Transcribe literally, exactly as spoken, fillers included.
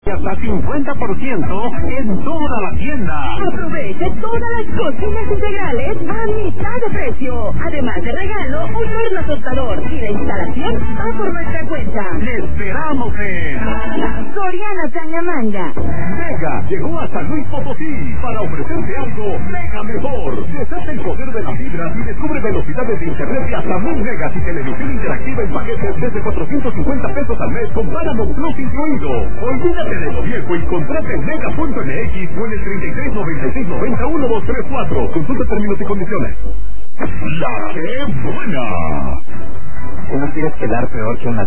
hasta cincuenta por ciento en toda la tienda. Aproveche todas las cocinas integrales a mitad de precio. Además de regalo, un horno tostador y la instalación va por nuestra cuenta. ¡Le esperamos en Soriana Tangamanga! Mega llegó a San Luis Potosí para ofrecerte algo mega mejor. Desata el poder de la fibra y descubre velocidades de internet de hasta mil megas y televisión interactiva en paquetes desde cuatrocientos cincuenta pesos al mes con Paramount Plus incluido. Olvídate de lo viejo y contrata en mega punto m x o en el treinta y tres noventa y seis noventa uno dos tres cuatro. Consulta términos y condiciones. ¡La que buena! ¿Tú no quieres quedar peor que una